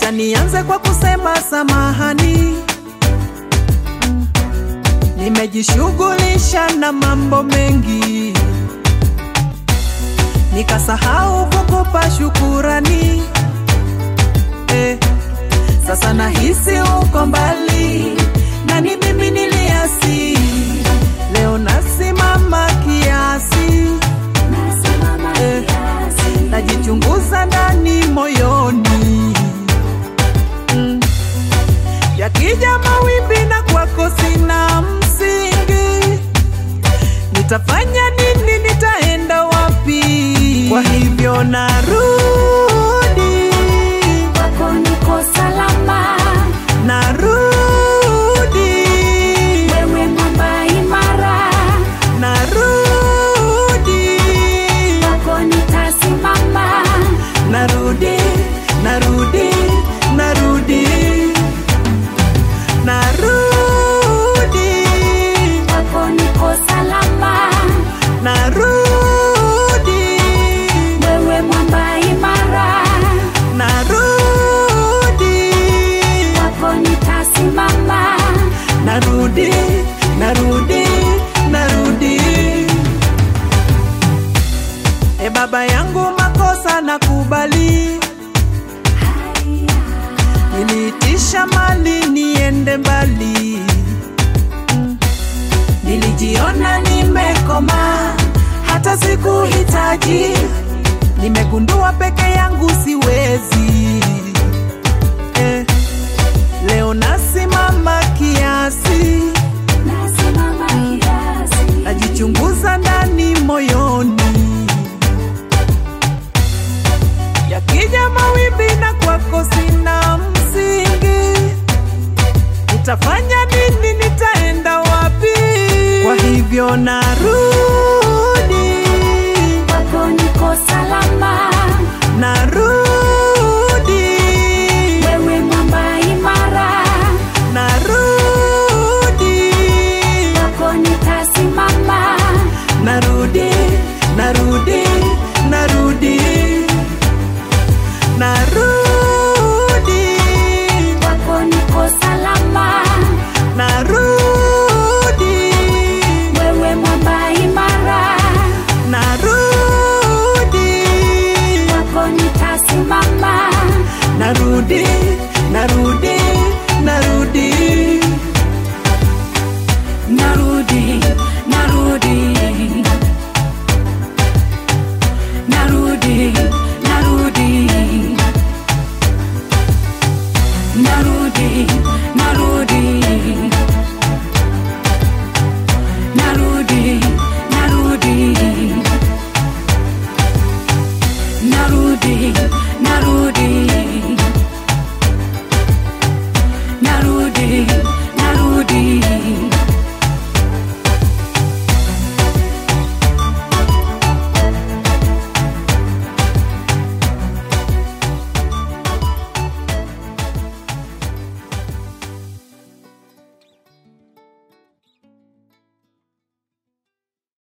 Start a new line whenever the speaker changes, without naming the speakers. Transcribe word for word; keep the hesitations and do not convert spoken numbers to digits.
Acha nianze kwa kusema samahani. Nimejishughulisha na mambo mengi, nikasahau kukupa shukurani. Eh, sasa nahisi uko mbali, na ni mimi niliasi. Leo nasimama kiasi, eh, najichunguza ndani moyoni. mm. Yakija mawimbi na kwako sina msingi, nitafanya nini? Nitaenda wapi? Kwa hivyo narudi
kwako, niko salama.
Narudi
wewe mwamba imara.
Narudi
kwako, nitasimama.
Narudi, narudi, narudi, narudi
kwako, niko salama.
Narudi
wewe mwamba imara.
Narudi
kwako, nitasimama.
Narudi, narudi, narudi. E Baba yangu, makosa nakubali. Niliitisha mali niende mbali, mm. Nilijiona nimekoma, hata sikuhitaji. Nimegundua peke yangu siwezi. eh. Leo nasimama kiasi,
Nasimama kiasi.
najichunguza ndani moyoni. Yakija mawimbi na kwako sina msingi, nitafanya nini? Nitaenda wapi? Kwa hivyo narudi
kwako, niko salama.
narudi